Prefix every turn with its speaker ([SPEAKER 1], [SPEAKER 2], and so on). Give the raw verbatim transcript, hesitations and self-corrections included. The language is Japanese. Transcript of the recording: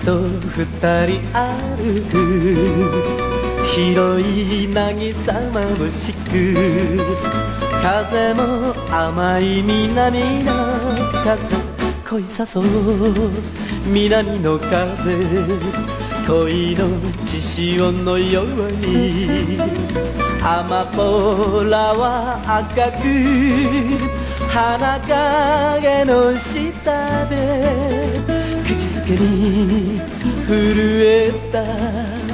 [SPEAKER 1] と二人歩く広い渚まぶしく風も甘い南の風恋誘う南の風恋の血潮のようにアマポラは赤く花影の下で口づけに震えた